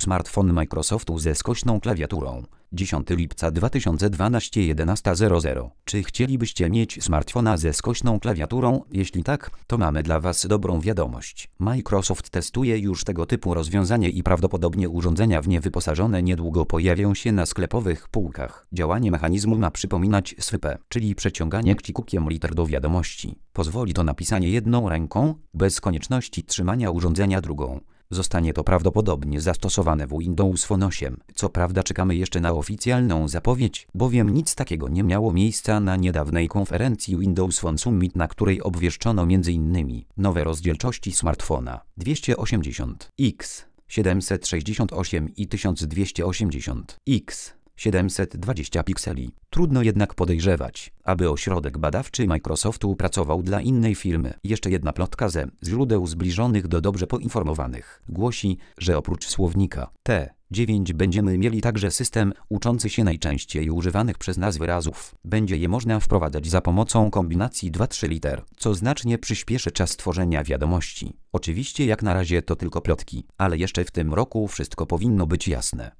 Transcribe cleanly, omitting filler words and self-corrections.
Smartfon Microsoftu ze skośną klawiaturą. 10 lipca 2012 11:00. Czy chcielibyście mieć smartfona ze skośną klawiaturą? Jeśli tak, to mamy dla Was dobrą wiadomość. Microsoft testuje już tego typu rozwiązanie i prawdopodobnie urządzenia w nie wyposażone niedługo pojawią się na sklepowych półkach. Działanie mechanizmu ma przypominać swypę, czyli przeciąganie kciukiem liter do wiadomości. Pozwoli to na pisanie jedną ręką, bez konieczności trzymania urządzenia drugą. Zostanie to prawdopodobnie zastosowane w Windows Phone 8. Co prawda czekamy jeszcze na oficjalną zapowiedź, bowiem nic takiego nie miało miejsca na niedawnej konferencji Windows Phone Summit, na której obwieszczono m.in. nowe rozdzielczości smartfona 280x, 768 i 1280x. 720 pikseli. Trudno jednak podejrzewać, aby ośrodek badawczy Microsoftu pracował dla innej firmy. Jeszcze jedna plotka ze źródeł zbliżonych do dobrze poinformowanych głosi, że oprócz słownika T9 będziemy mieli także system uczący się najczęściej używanych przez nas wyrazów. Będzie je można wprowadzać za pomocą kombinacji 2-3 liter, co znacznie przyspieszy czas tworzenia wiadomości. Oczywiście jak na razie to tylko plotki, ale jeszcze w tym roku wszystko powinno być jasne.